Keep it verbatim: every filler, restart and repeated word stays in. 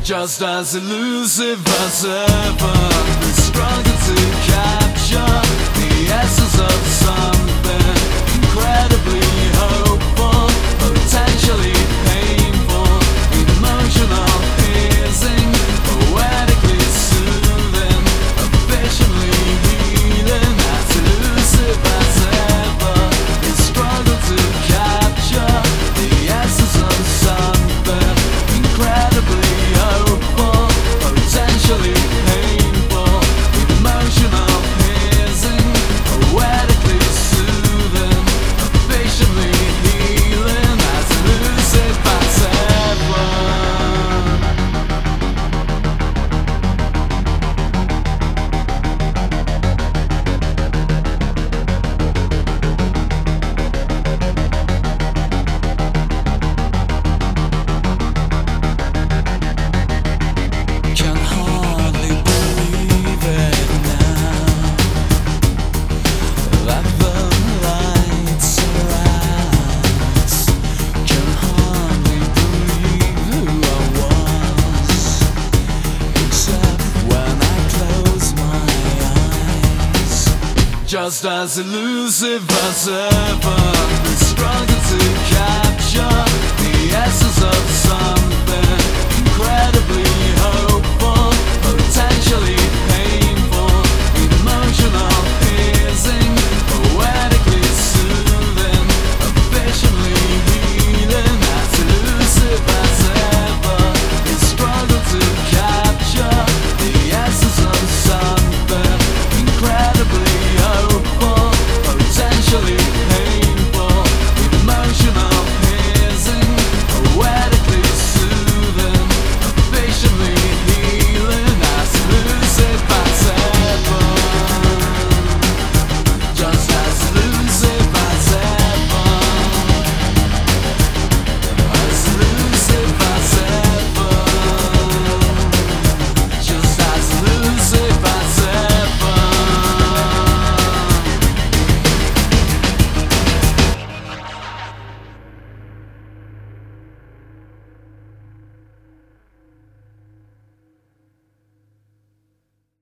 just as elusive as ever. We struggle to capture the essence of something incredibly hopeful, potentially painful, emotional, piercing, poetically soothing, efficiently healing, as elusive as ever. We struggle to capture the essence of something incredibly hopeful, potentially painful, emotional, piercing, poetically soothing, efficiently healing, as elusive as ever. Can hardly believe it now that the lights are out. Can hardly believe who I was, except when I close my eyes. Just as elusive as ever, we struggle to catch